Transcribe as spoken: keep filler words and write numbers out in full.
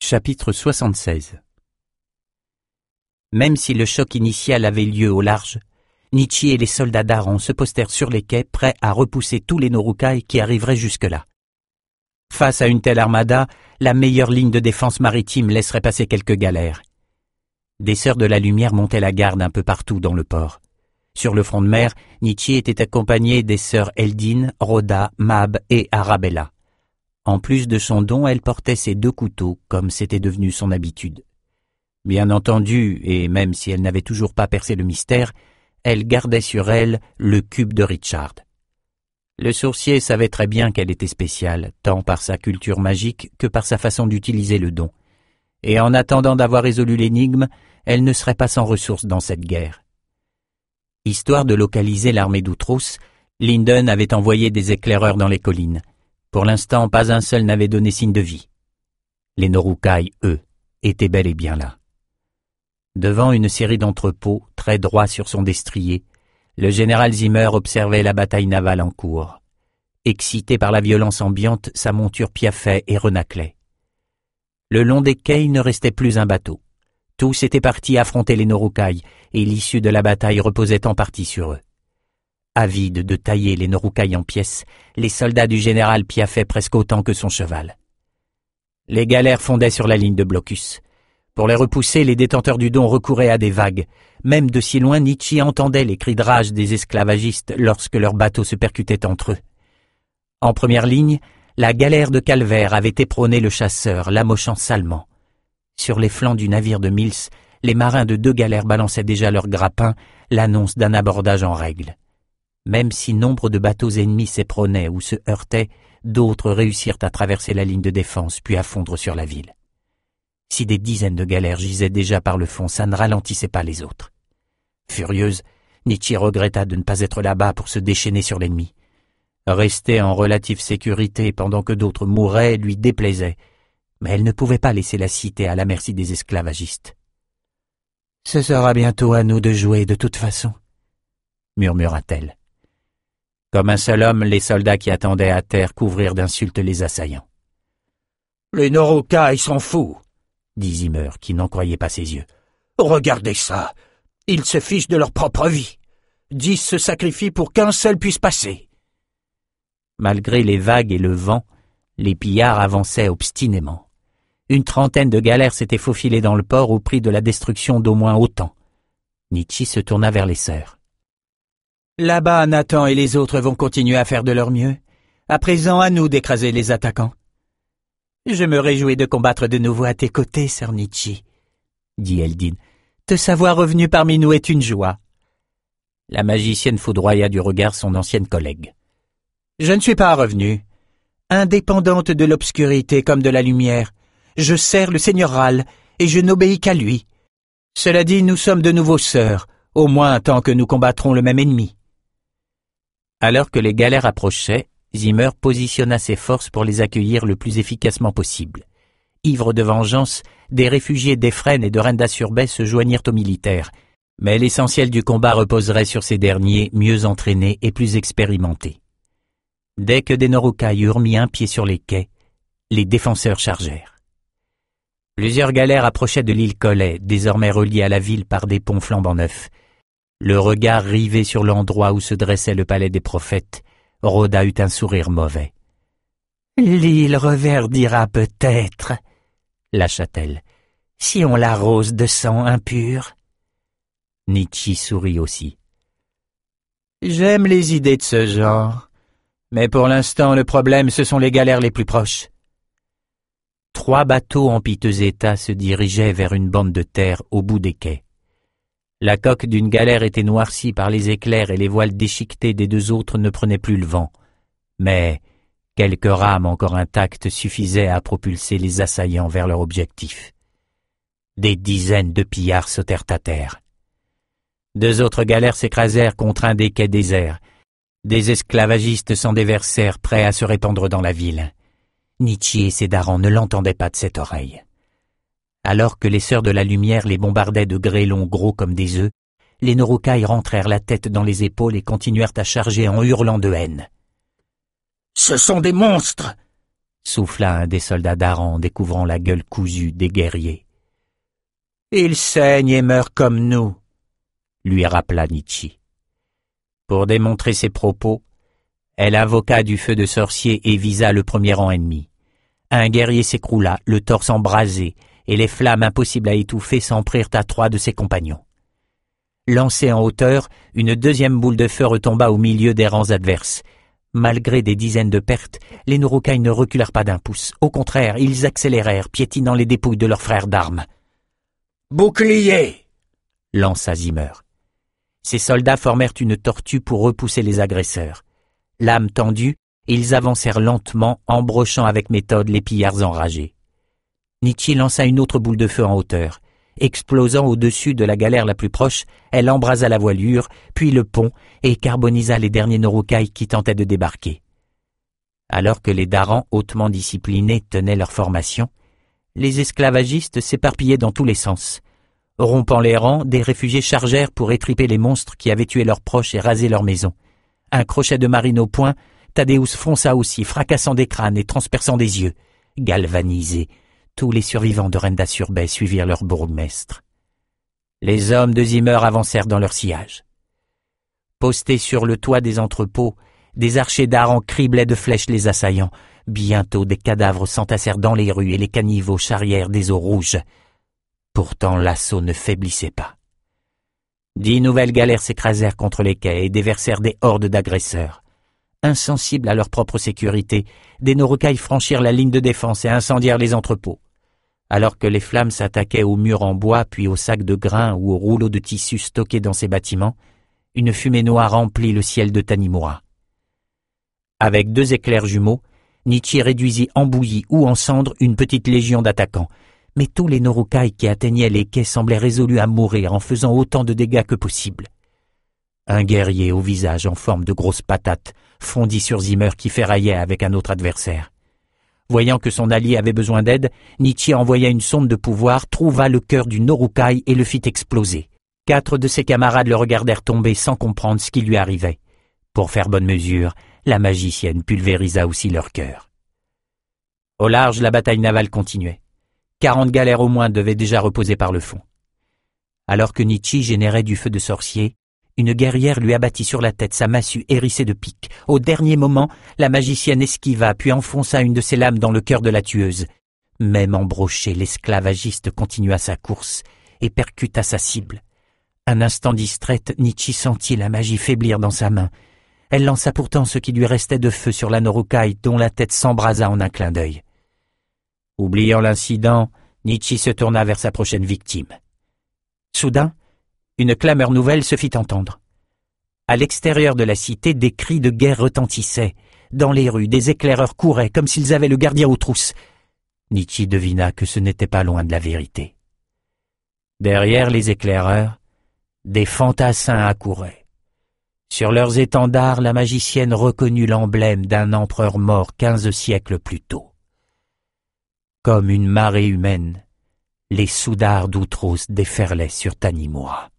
Chapitre soixante-seize. Même si le choc initial avait lieu au large, Nietzsche et les soldats d'Aran se postèrent sur les quais prêts à repousser tous les Norukai qui arriveraient jusque-là. Face à une telle armada, la meilleure ligne de défense maritime laisserait passer quelques galères. Des Sœurs de la Lumière montaient la garde un peu partout dans le port. Sur le front de mer, Nietzsche était accompagné des sœurs Eldin, Rhoda, Mab et Arabella. En plus de son don, elle portait ses deux couteaux, comme c'était devenu son habitude. Bien entendu, et même si elle n'avait toujours pas percé le mystère, elle gardait sur elle le cube de Richard. Le sourcier savait très bien qu'elle était spéciale, tant par sa culture magique que par sa façon d'utiliser le don. Et en attendant d'avoir résolu l'énigme, elle ne serait pas sans ressources dans cette guerre. Histoire de localiser l'armée d'Outros, Linden avait envoyé des éclaireurs dans les collines. Pour l'instant, pas un seul n'avait donné signe de vie. Les Norukai, eux, étaient bel et bien là. Devant une série d'entrepôts, très droits sur son destrier, le général Zimmer observait la bataille navale en cours. Excité par la violence ambiante, sa monture piaffait et renâclait. Le long des quais, il ne restait plus un bateau. Tous étaient partis affronter les Norukai, et l'issue de la bataille reposait en partie sur eux. Avides de tailler les Norukai en pièces, les soldats du général piaffaient presque autant que son cheval. Les galères fondaient sur la ligne de blocus. Pour les repousser, les détenteurs du don recouraient à des vagues. Même de si loin, Nietzsche entendait les cris de rage des esclavagistes lorsque leurs bateaux se percutaient entre eux. En première ligne, la galère de Calvaire avait éperonné le chasseur, l'amochant salement. Sur les flancs du navire de Mills, les marins de deux galères balançaient déjà leurs grappins, l'annonce d'un abordage en règle. Même si nombre de bateaux ennemis s'éperonnaient ou se heurtaient, d'autres réussirent à traverser la ligne de défense puis à fondre sur la ville. Si des dizaines de galères gisaient déjà par le fond, ça ne ralentissait pas les autres. Furieuse, Nietzsche regretta de ne pas être là-bas pour se déchaîner sur l'ennemi. Rester en relative sécurité pendant que d'autres mouraient lui déplaisait, mais elle ne pouvait pas laisser la cité à la merci des esclavagistes. « Ce sera bientôt à nous de jouer de toute façon, » murmura-t-elle. Comme un seul homme, les soldats qui attendaient à terre couvrirent d'insultes les assaillants. « Les Norukai s'en foutent, » dit Zimmer, qui n'en croyait pas ses yeux. « Regardez ça, ils se fichent de leur propre vie. Dix se sacrifient pour qu'un seul puisse passer. » Malgré les vagues et le vent, les pillards avançaient obstinément. Une trentaine de galères s'étaient faufilées dans le port au prix de la destruction d'au moins autant. Nietzsche se tourna vers les sœurs. Là-bas, Nathan et les autres vont continuer à faire de leur mieux. À présent, à nous d'écraser les attaquants. Je me réjouis de combattre de nouveau à tes côtés, sœur Nietzsche, dit Eldin. Te savoir revenu parmi nous est une joie. La magicienne foudroya du regard son ancienne collègue. Je ne suis pas revenue. Indépendante de l'obscurité comme de la lumière, je sers le Seigneur Ral et je n'obéis qu'à lui. Cela dit, nous sommes de nouveau sœurs, au moins tant que nous combattrons le même ennemi. Alors que les galères approchaient, Zimmer positionna ses forces pour les accueillir le plus efficacement possible. Ivres de vengeance, des réfugiés d'Efren et de Renda-sur-Baie se joignirent aux militaires, mais l'essentiel du combat reposerait sur ces derniers, mieux entraînés et plus expérimentés. Dès que des Norukai eurent mis un pied sur les quais, les défenseurs chargèrent. Plusieurs galères approchaient de l'île Collet, désormais reliée à la ville par des ponts flambant neufs. Le regard rivé sur l'endroit où se dressait le palais des prophètes, Rhoda eut un sourire mauvais. « L'île reverdira peut-être, » lâcha-t-elle, « si on l'arrose de sang impur. » Nietzsche sourit aussi. « J'aime les idées de ce genre, mais pour l'instant le problème ce sont les galères les plus proches. » Trois bateaux en piteux état se dirigeaient vers une bande de terre au bout des quais. La coque d'une galère était noircie par les éclairs et les voiles déchiquetées des deux autres ne prenaient plus le vent. Mais quelques rames encore intactes suffisaient à propulser les assaillants vers leur objectif. Des dizaines de pillards sautèrent à terre. Deux autres galères s'écrasèrent contre un des quais déserts. Des esclavagistes s'en déversèrent, prêts à se répandre dans la ville. Nietzsche et ses darans ne l'entendaient pas de cette oreille. Alors que les Sœurs de la Lumière les bombardaient de grêlons gros comme des œufs, les Norukai rentrèrent la tête dans les épaules et continuèrent à charger en hurlant de haine. « Ce sont des monstres !» souffla un des soldats d'Aran en découvrant la gueule cousue des guerriers. Ils saignent et meurent comme nous, lui rappela Nietzsche. Pour démontrer ses propos, elle invoqua du feu de sorcier et visa le premier rang ennemi. Un guerrier s'écroula, le torse embrasé, et les flammes impossibles à étouffer s'en prirent à trois de ses compagnons. Lancée en hauteur, une deuxième boule de feu retomba au milieu des rangs adverses. Malgré des dizaines de pertes, les Norokai ne reculèrent pas d'un pouce. Au contraire, ils accélérèrent, piétinant les dépouilles de leurs frères d'armes. « Bouclier !» lança Zimmer. Ses soldats formèrent une tortue pour repousser les agresseurs. L'âme tendue, ils avancèrent lentement, embrochant avec méthode les pillards enragés. Nietzsche lança une autre boule de feu en hauteur. Explosant au-dessus de la galère la plus proche, elle embrasa la voilure, puis le pont, et carbonisa les derniers Norokai qui tentaient de débarquer. Alors que les Darans hautement disciplinés tenaient leur formation, les esclavagistes s'éparpillaient dans tous les sens. Rompant les rangs, des réfugiés chargèrent pour étriper les monstres qui avaient tué leurs proches et rasé leurs maisons. Un crochet de marine au poing, Thaddeus fonça aussi, fracassant des crânes et transperçant des yeux. Galvanisés, tous les survivants de Renda-sur-Baie suivirent leur bourgmestre. Les hommes de Zimmer avancèrent dans leur sillage. Postés sur le toit des entrepôts, des archers d'Aran criblaient de flèches les assaillants. Bientôt des cadavres s'entassèrent dans les rues et les caniveaux charrièrent des eaux rouges. Pourtant l'assaut ne faiblissait pas. Dix nouvelles galères s'écrasèrent contre les quais et déversèrent des hordes d'agresseurs. Insensibles à leur propre sécurité, des Norokai franchirent la ligne de défense et incendièrent les entrepôts. Alors que les flammes s'attaquaient aux murs en bois puis aux sacs de grains ou aux rouleaux de tissu stockés dans ces bâtiments, une fumée noire emplit le ciel de Tanimura. Avec deux éclairs jumeaux, Nietzsche réduisit en bouillie ou en cendres une petite légion d'attaquants, mais tous les Norokai qui atteignaient les quais semblaient résolus à mourir en faisant autant de dégâts que possible. Un guerrier au visage en forme de grosse patate fondit sur Zimmer qui ferraillait avec un autre adversaire. Voyant que son allié avait besoin d'aide, Nietzsche envoya une sonde de pouvoir, trouva le cœur du Norokai et le fit exploser. Quatre de ses camarades le regardèrent tomber sans comprendre ce qui lui arrivait. Pour faire bonne mesure, la magicienne pulvérisa aussi leur cœur. Au large, la bataille navale continuait. Quarante galères au moins devaient déjà reposer par le fond. Alors que Nietzsche générait du feu de sorcier, une guerrière lui abattit sur la tête sa massue hérissée de piques. Au dernier moment, la magicienne esquiva puis enfonça une de ses lames dans le cœur de la tueuse. Même embroché, l'esclavagiste continua sa course et percuta sa cible. Un instant distraite, Nietzsche sentit la magie faiblir dans sa main. Elle lança pourtant ce qui lui restait de feu sur la Norokai dont la tête s'embrasa en un clin d'œil. Oubliant l'incident, Nietzsche se tourna vers sa prochaine victime. Soudain, une clameur nouvelle se fit entendre. À l'extérieur de la cité, des cris de guerre retentissaient. Dans les rues, des éclaireurs couraient comme s'ils avaient le gardien aux trousses. Nietzsche devina que ce n'était pas loin de la vérité. Derrière les éclaireurs, des fantassins accouraient. Sur leurs étendards, la magicienne reconnut l'emblème d'un empereur mort quinze siècles plus tôt. Comme une marée humaine, les soudards d'Outros déferlaient sur Tanimura.